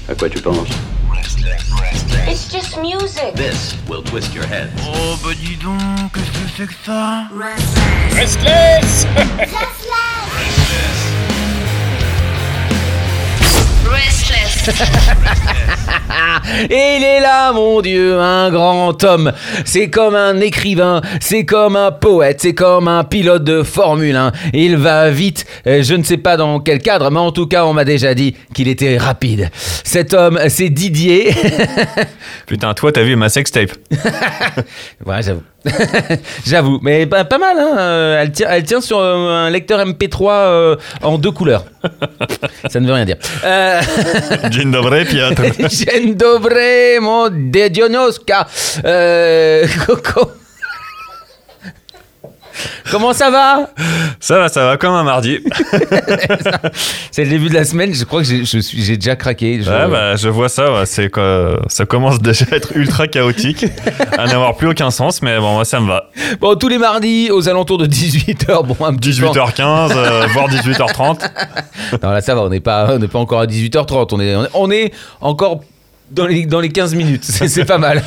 À quoi tu penses? It's just music. This will twist your head. Oh bah dis donc, qu'est-ce que c'est que ça? Restless. Et il est là, mon Dieu, un grand homme. C'est comme un écrivain, c'est comme un poète, c'est comme un pilote de Formule 1. Il va vite, je ne sais pas dans quel cadre, mais en tout cas, on m'a déjà dit qu'il était rapide. Cet homme, c'est Didier. Putain, toi, t'as vu ma sextape? Ouais, j'avoue. J'avoue, mais pas mal, hein. Elle tient sur un lecteur MP3 en 2 couleurs. Ça ne veut rien dire. Dzień dobry, Piotr. Dzień dobry, mon Dedionoska. Coco. Comment ça va? Ça va comme un mardi. C'est le début de la semaine, je crois que j'ai déjà craqué. Ouais, bah, je vois ça, ouais. C'est quoi, ça commence déjà à être ultra chaotique, à n'avoir plus aucun sens, mais bon, moi ça me va. Bon, tous les mardis, aux alentours de 18h, bon, un petit 18h15, voire 18h30. Non, là ça va, on n'est pas encore à 18h30, on est encore dans les 15 minutes, c'est pas mal.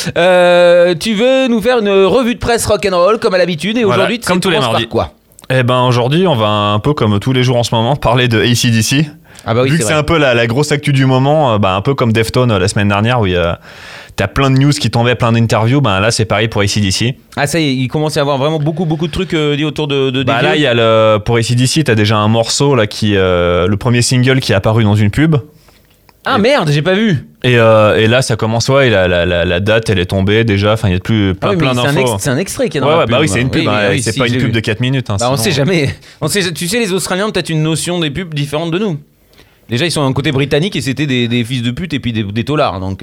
Tu veux nous faire une revue de presse rock'n'roll comme à l'habitude, et voilà, aujourd'hui comme tous les mardis. Quoi? Eh ben aujourd'hui, on va un peu comme tous les jours en ce moment parler de AC/DC. Ah bah oui, vu que c'est un peu la grosse actu du moment, un peu comme Deftones la semaine dernière où t'as plein de news qui tombaient, plein d'interviews, là c'est pareil pour AC/DC. Ah ça y est, il commence à y avoir vraiment beaucoup de trucs dit autour de des là il y a pour AC/DC, t'as déjà un morceau là le premier single qui est apparu dans une pub. Ah merde, j'ai pas vu. Et là ça commence, ouais, la date elle est tombée déjà, enfin il y a plus plein d'infos. C'est un extrait qui est dans la la pub. Bah oui, c'est une pub, c'est si, pas une pub de 4 minutes. Bah, on sait jamais. Tu sais, les Australiens ont peut-être une notion des pubs différente de nous. Déjà ils sont d'un côté britannique et c'était des fils de pute et puis des taulards, donc...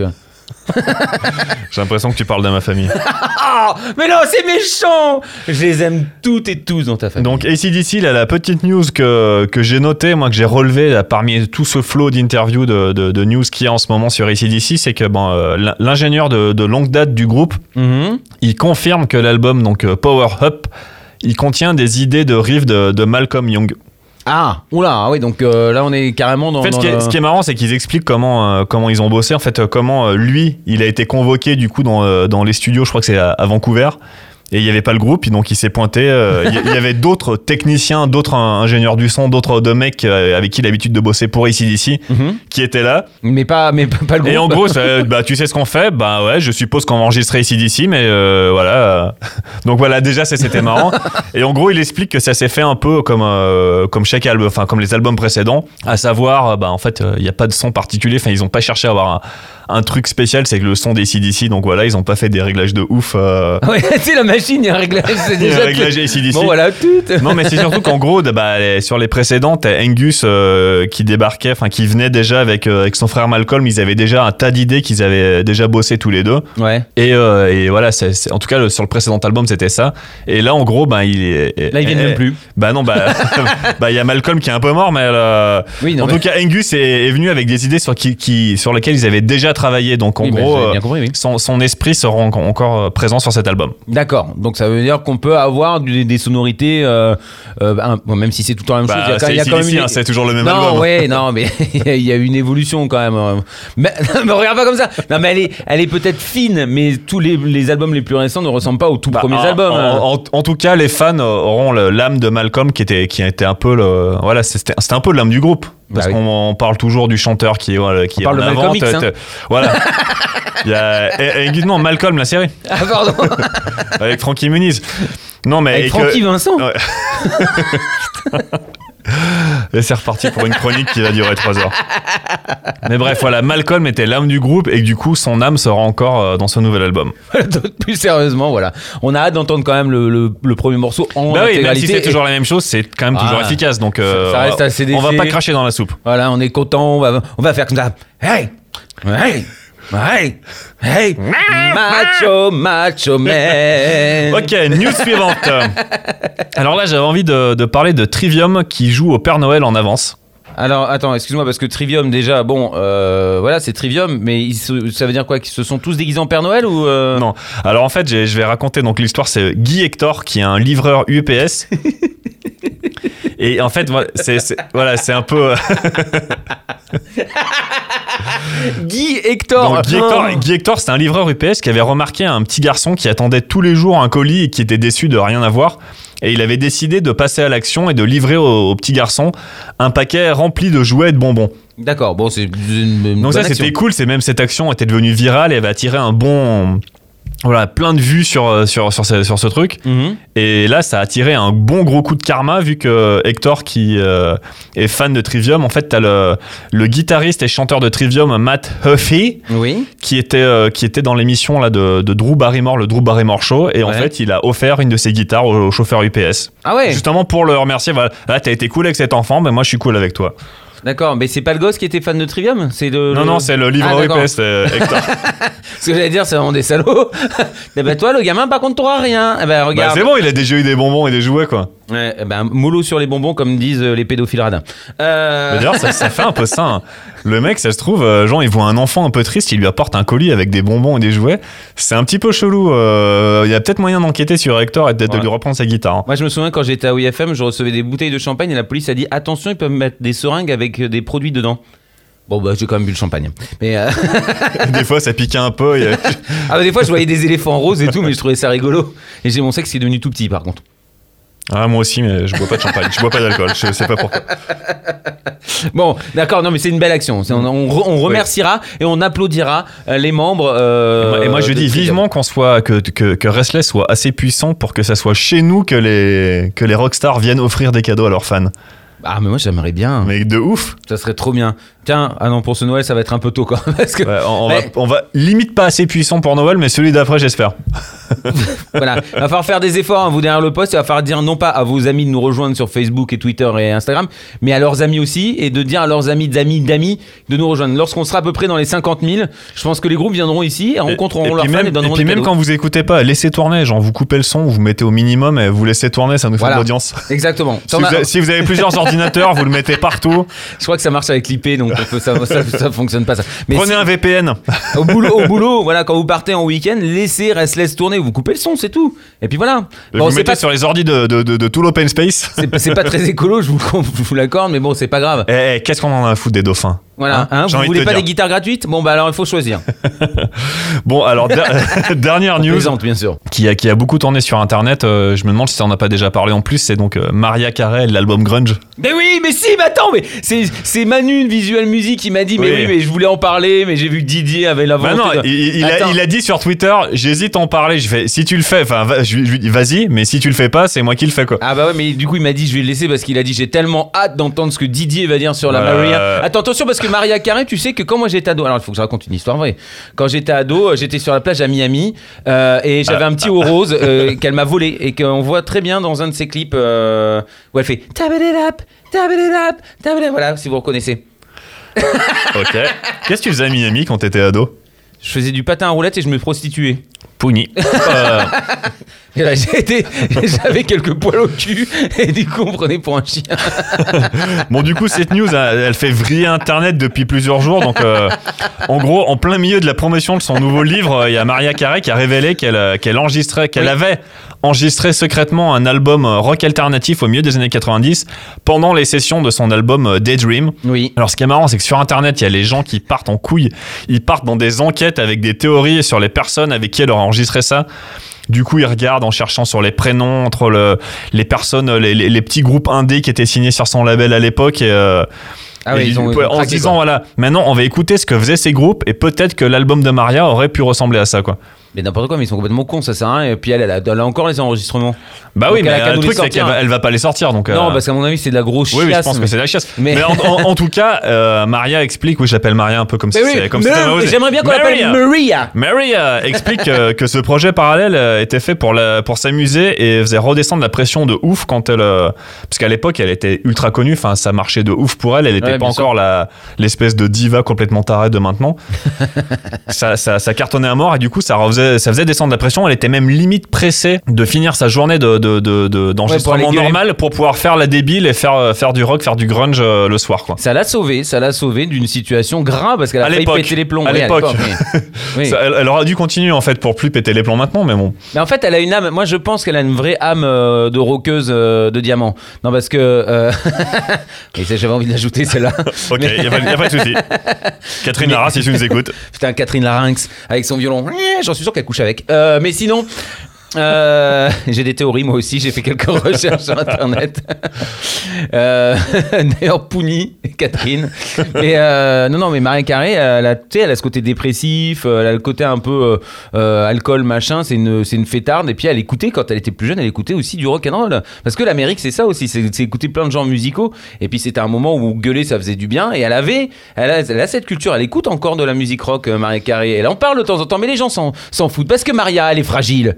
J'ai l'impression que tu parles de ma famille. Mais non, c'est méchant. Je les aime toutes et tous dans ta famille. Donc AC/DC, là, la petite news que j'ai notée, moi que j'ai relevée là, parmi tout ce flot d'interviews de news qu'il y a en ce moment sur AC/DC, c'est que l'ingénieur de longue date du groupe, il confirme que l'album donc Power Up, il contient des idées de riffs de Malcolm Young. Ah, oula, oui, donc là on est carrément dans... En fait, ce qui est marrant, c'est qu'ils expliquent comment ils ont bossé, en fait, comment lui, il a été convoqué du coup dans les studios, je crois que c'est à Vancouver, et il n'y avait pas le groupe, donc il s'est pointé, il y avait d'autres techniciens, d'autres ingénieurs du son, d'autres mecs avec qui il a l'habitude de bosser pour AC/DC, qui étaient là. Mais pas le groupe. Et en gros, tu sais ce qu'on fait? Bah ouais, je suppose qu'on va enregistrer AC/DC, mais voilà. Donc voilà, déjà c'était marrant. Et en gros, il explique que ça s'est fait un peu comme chaque album, enfin comme les albums précédents, à savoir, en fait, il n'y a pas de son particulier, enfin ils n'ont pas cherché à avoir un truc spécial, c'est que le son d'AC/DC, donc voilà, ils n'ont pas fait des réglages de ouf. Ouais, c'est la machine, il y a un réglage, c'est déjà... Un réglage AC/DC. Bon, voilà, tout. Non, mais c'est surtout qu'en gros, sur les précédents, t'as Angus qui débarquait, enfin qui venait déjà avec son frère Malcolm, ils avaient déjà un tas d'idées qu'ils avaient déjà bossé tous les deux. Ouais. Et voilà, en tout cas, sur le précédent album, c'était ça. Et là, en gros, là, ils viennent même plus. Non, il y a Malcolm qui est un peu mort, mais oui, non, en tout cas, Angus est venu avec des idées sur lesquelles ils avaient déjà travaillé. Donc, en gros, bien compris, oui. son esprit sera encore présent sur cet album. D'accord. Donc, ça veut dire qu'on peut avoir des sonorités, même si c'est tout le temps la même chose. Il y a quand même c'est toujours le même album. Non, mais il y a une évolution quand même. Mais regarde pas comme ça. Non, mais elle est peut-être fine, mais tous les albums les plus récents ne ressemblent pas aux tout premiers albums. En tout cas, les fans auront l'âme de Malcolm qui était un peu c'était un peu l'âme du groupe. Parce qu'on parle toujours du chanteur qui est on parle de Malcolm X, voilà. Il y a non, Malcolm, la série. Ah pardon. Avec Frankie Muniz. Non mais avec Francky Vincent. Ouais. Et c'est reparti pour une chronique qui va durer 3 heures. Mais bref, voilà, Malcolm était l'âme du groupe et que du coup son âme sera encore dans ce nouvel album. Plus sérieusement, voilà, on a hâte d'entendre quand même le premier morceau en intégralité. Même si c'est toujours la même chose, c'est quand même toujours efficace. Donc ça reste assez on va pas cracher dans la soupe. Voilà, on est content, on va faire comme ça. Hey, macho man. Ok, news suivante. Alors là, j'avais envie de parler de Trivium qui joue au Père Noël en avance. Alors attends, excuse-moi, parce que Trivium déjà, voilà, c'est Trivium, mais ça veut dire quoi, qu'ils se sont tous déguisés en Père Noël ou Non. Alors en fait, je vais raconter donc l'histoire. C'est Guy Hector qui est un livreur UPS. Et en fait, c'est un peu. Guy Hector. Donc, Guy Hector, c'était un livreur UPS qui avait remarqué un petit garçon qui attendait tous les jours un colis et qui était déçu de rien avoir. Et il avait décidé de passer à l'action et de livrer au petit garçon un paquet rempli de jouets et de bonbons. D'accord, bon, c'est une Donc bonne ça, c'était action. cool. C'est même cette action était devenue virale et avait attiré un bon... Voilà, plein de vues sur ce truc. Mhm. Et là, ça a attiré un bon gros coup de karma vu que Hector, qui est fan de Trivium, en fait, t'as le guitariste et chanteur de Trivium, Matt Huffy, Oui. qui était dans l'émission là de Drew Barrymore, le Drew Barrymore Show. Et en Ouais. fait, il a offert une de ses guitares au chauffeur UPS. Ah ouais. Justement pour le remercier. Voilà, là, t'as été cool avec cet enfant, mais moi, je suis cool avec toi. D'accord, mais c'est pas le gosse qui était fan de Trivium, c'est Non, c'est le livreur d'accord. UPS, Hector. Ce que j'allais dire, c'est vraiment des salauds. Eh ben toi, le gamin, par contre, t'auras rien. Eh ben Bah, regarde. c'est bon, il a déjà eu des bonbons et des jouets, quoi. Ouais, eh ben mollo sur les bonbons, comme disent les pédophiles radins. Mais d'ailleurs, ça fait un peu ça. Hein. Le mec, ça se trouve, genre, il voit un enfant un peu triste, il lui apporte un colis avec des bonbons et des jouets. C'est un petit peu chelou. Il y a peut-être moyen d'enquêter sur Hector et de lui reprendre sa guitare. Hein. Moi, je me souviens quand j'étais à OIFM, je recevais des bouteilles de champagne et la police a dit attention, ils peuvent mettre des seringues avec des produits dedans. Bon, bah, j'ai quand même bu le champagne. Mais Des fois, ça piquait un peu. ah, bah, des fois, je voyais des éléphants roses et tout, mais je trouvais ça rigolo. Et j'ai mon sexe qui est devenu tout petit, par contre. Ah, moi aussi, mais je bois pas de champagne. Je bois pas d'alcool. Je sais pas pourquoi. Bon, d'accord, non, mais c'est une belle action. On remerciera et on applaudira les membres. Et moi, je de dis Trivium. vivement que Restless soit assez puissant pour que ça soit chez nous que les rockstars viennent offrir des cadeaux à leurs fans. Ah, mais moi, j'aimerais bien. Mais de ouf. Ça serait trop bien. Tiens, ah non, pour ce Noël, ça va être un peu tôt, quand même. Parce que, Ouais, Ouais. on va limite pas assez puissant pour Noël, mais celui d'après, j'espère. voilà, il va falloir faire des efforts, hein, vous derrière le poste, il va falloir dire non pas à vos amis de nous rejoindre sur Facebook et Twitter et Instagram, mais à leurs amis aussi, et de dire à leurs amis d'amis de nous rejoindre. Lorsqu'on sera à peu près dans les 50 000, je pense que les groupes viendront ici, rencontreront leurs fans et donneront des même cadeaux. quand vous écoutez pas, laissez tourner, genre vous coupez le son, vous mettez au minimum et vous laissez tourner, ça nous fait Voilà. de l'audience. Exactement. Ça, Si vous avez plusieurs ordinateurs, vous le mettez partout. je crois que ça marche avec l'IP, donc ça fonctionne pas ça. Mais Prenez un VPN. au boulot, voilà, quand vous partez en week-end, laissez Restless tourner, vous coupez le son, c'est tout. Et puis voilà. Bon, vous c'est mettez pas, sur les ordis de tout l'open space. c'est pas très écolo, je vous l'accorde, mais bon, c'est pas grave. Qu'est-ce qu'on en a à foutre des dauphins? Voilà, hein, J'ai vous envie de voulez te pas dire. des guitares gratuites? Bon, bah alors il faut choisir. Bon, alors, dernière news Plaisante, bien sûr. qui a beaucoup tourné sur internet, je me demande si ça en a pas déjà parlé en plus, c'est donc Mariah Carey, l'album Grunge. Mais oui, mais si, mais attends, mais c'est Manu de Visual Music qui m'a dit, mais oui, mais je voulais en parler, mais j'ai vu que Didier avait la Bah volonté. non, il a dit sur Twitter, j'hésite à en parler. Je fais, si tu le fais, enfin, je lui dis, vas-y, mais si tu le fais pas, c'est moi qui le fais, quoi. Ah bah ouais, mais du coup il m'a dit je vais le laisser parce qu'il a dit j'ai tellement hâte d'entendre ce que Didier va dire sur la Maria. Attends, attention parce que Mariah Carey, tu sais que quand moi j'étais ado, alors il faut que je raconte une histoire vraie. Quand j'étais ado, j'étais sur la plage à Miami et j'avais un petit haut rose qu'elle m'a volé et qu'on voit très bien dans un de ses clips où elle fait tap it up, tap it up, tap it up. Voilà, si vous reconnaissez. Ok. Qu'est-ce que tu faisais à Miami quand t'étais ado? Je faisais du patin à roulettes et je me prostituais. Pougny. Et là, j'avais quelques poils au cul et du coup on me prenait pour un chien. Bon, du coup, cette news, elle fait vriller Internet depuis plusieurs jours. Donc, en gros, en plein milieu de la promotion de son nouveau livre, il y a Mariah Carey qui a révélé qu'elle avait enregistré secrètement un album rock alternatif au milieu des années 90 pendant les sessions de son album Daydream. Oui. Alors, ce qui est marrant, c'est que sur Internet, il y a les gens qui partent en couille. Ils partent dans des enquêtes avec des théories sur les personnes avec qui elle aurait enregistré ça. Du coup, ils regardent en cherchant sur les prénoms entre les personnes, les petits groupes indés qui étaient signés sur son label à l'époque. Et, Ah ouais, ils ont en craqué, se disant, quoi. voilà, maintenant, on va écouter ce que faisaient ces groupes et peut-être que l'album de Maria aurait pu ressembler à ça, quoi. Mais n'importe quoi, mais ils sont complètement cons, ça sert à rien. Et puis elle a encore les enregistrements. Bah Donc oui, elle a mais qu'à le nous les truc, c'est sortir. qu'elle va pas les sortir. Donc, Non, parce qu'à mon avis, c'est de la grosse chiasse. oui, je pense que c'est la chiasse. Mais- Mais en tout cas, Maria explique, oui, je l'appelle Maria un peu comme si Mais oui, c'était comme mais si c'était Maria. j'aimerais bien qu'on l'appelle Maria. Maria explique que ce projet parallèle était fait pour s'amuser et faisait redescendre la pression de ouf quand elle... parce qu'à l'époque, elle était ultra connue, enfin, ça marchait de ouf pour elle, elle était Ouais, pas bien sûr. encore l'espèce de diva complètement tarée de maintenant. ça cartonnait à mort et du coup, ça faisait descendre la pression. Elle était même limite pressée de finir sa journée d'enregistrement normal pour pouvoir faire la débile et faire du rock, faire du grunge le soir, quoi. Ça l'a sauvé d'une situation grave parce qu'elle a failli péter les plombs. À l'époque. Oui. Elle aura dû continuer en fait pour plus péter les plombs maintenant, mais bon. Mais en fait, elle a une âme. Moi, je pense qu'elle a une vraie âme de rockeuse de diamant. Non, parce que. Et ça, j'avais envie de l'ajouter, celle-là. Ok, il n'y a pas de souci. Catherine Lara, si tu nous écoutes. Putain, Catherine Larynx avec son violon. J'en suis sûr qu'elle couche avec. Mais sinon. J'ai des théories moi aussi, j'ai fait quelques recherches sur internet. D'ailleurs Pouni et Catherine. Mais non mais Mariah Carey, elle a ce côté dépressif, elle a le côté un peu alcool machin, c'est une fêtarde. Et puis elle écoutait quand elle était plus jeune, elle écoutait aussi du rock and roll. Parce que l'Amérique c'est ça aussi, c'est écouter plein de genres musicaux. Et puis c'était un moment où gueuler ça faisait du bien. Et elle a cette culture, elle écoute encore de la musique rock, Mariah Carey. Elle en parle de temps en temps, mais les gens s'en foutent parce que Maria elle est fragile.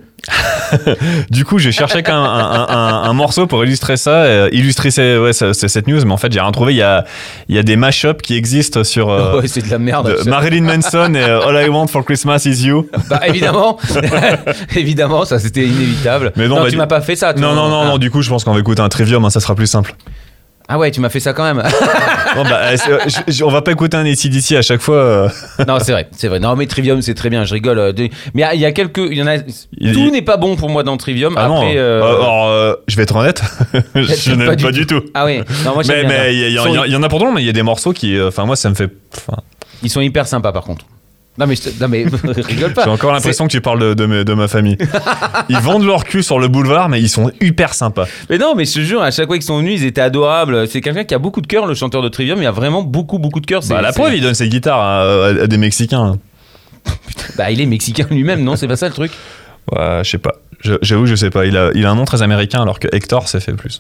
Du coup, j'ai cherché un morceau pour illustrer ça, cette news, mais en fait, j'ai rien trouvé. Il y a des mashups qui existent sur ouais, c'est de la merde. Marilyn Manson et All I Want for Christmas Is You. Bah évidemment, évidemment, ça c'était inévitable. Mais non, tu m'as pas fait ça. Non, du coup, je pense qu'on va écouter un Trivium, hein, ça sera plus simple. Ah ouais, tu m'as fait ça quand même. Bon, on va pas écouter un AC/DC à chaque fois. Non, c'est vrai. Non, mais Trivium, c'est très bien, je rigole. Mais il y en a. Tout n'est pas bon pour moi dans Trivium. Ah après, non. Alors, je vais être honnête, je n'aime pas du tout. Ah oui. Non, moi j'aime bien. Mais il y en a pour tout le monde, mais il y a des morceaux qui, moi, ça me fait. Ils sont hyper sympas, par contre. Non mais rigole pas. J'ai encore l'impression que tu parles de ma famille. Ils vendent leur cul sur le boulevard, mais ils sont hyper sympas. Mais non, mais je te jure, à chaque fois qu'ils sont venus, ils étaient adorables. C'est quelqu'un qui a beaucoup de cœur, le chanteur de Trivium. Il a vraiment beaucoup de cœur. La preuve, il donne ses guitares à des Mexicains. Putain, bah il est mexicain lui-même, non? C'est pas ça le truc? Ouais, je sais pas. J'avoue, je sais pas. Il a un nom très américain, alors que Hector, c'est fait plus.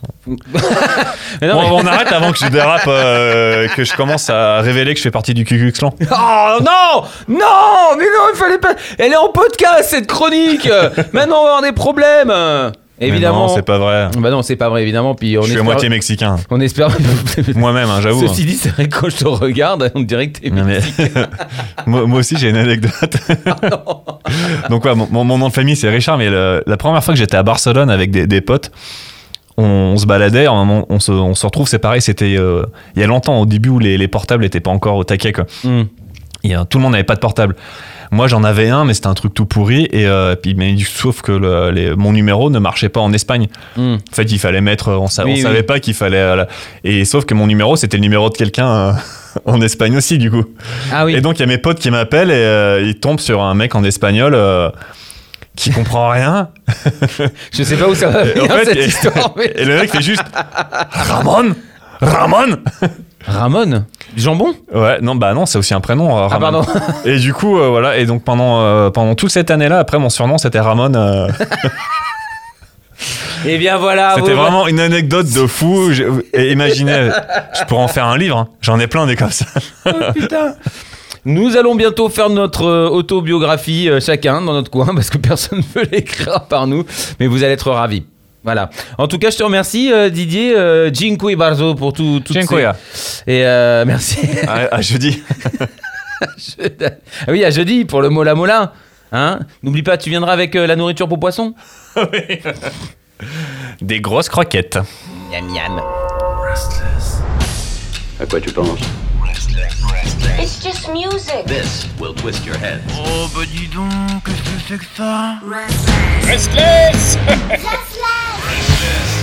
On arrête avant que je dérape, que je commence à révéler que je fais partie du Ku Klux Klan. Oh non, mais non, il fallait pas. Elle est en podcast cette chronique. Maintenant, on va avoir des problèmes. Évidemment. Mais non, c'est pas vrai. Bah non, c'est pas vrai, évidemment. Puis je suis à moitié mexicain. On espère. Moi-même, hein, j'avoue. Ceci dit, c'est vrai que quand je te regarde, on dirait que t'es mexicain. moi aussi, j'ai une anecdote. Donc, ouais, mon nom de famille, c'est Richard, mais la première fois que j'étais à Barcelone avec des potes, on se baladait, on se retrouve, c'est pareil, c'était il y a longtemps, au début où les portables n'étaient pas encore au taquet, quoi. Tout le monde n'avait pas de portable. Moi, j'en avais un, mais c'était un truc tout pourri. Mais sauf que mon numéro ne marchait pas en Espagne. En fait, il fallait mettre. On savait pas qu'il fallait. Et sauf que mon numéro, c'était le numéro de quelqu'un en Espagne aussi, du coup. Ah oui. Et donc, il y a mes potes qui m'appellent et ils tombent sur un mec en espagnol qui comprend rien. Je sais pas où ça va venir, cette histoire. Mais... Et le mec fait juste Ramon. Ramon? Jambon? Ouais, non, c'est aussi un prénom. Ramon. Ah, pardon. Et du coup, voilà. Et donc, pendant toute cette année-là, après, mon surnom, c'était Ramon. Et bien voilà. C'était vraiment une anecdote de fou. Et imaginez, je pourrais en faire un livre. Hein. J'en ai plein des comme ça. Oh, putain. Nous allons bientôt faire notre autobiographie chacun dans notre coin parce que personne ne veut l'écrire par nous. Mais vous allez être ravis. Voilà. En tout cas, je te remercie Didier. Dziękuję bardzo pour tout. Et merci. À jeudi. Ah oui, à jeudi pour le mola mola. Hein? N'oublie pas, tu viendras avec la nourriture pour poissons. Oui. Des grosses croquettes. Miam miam. Restless. À quoi tu penses? It's just music. This will twist your head. Oh bah dis donc, qu'est-ce que c'est que ça? Restless. Restless.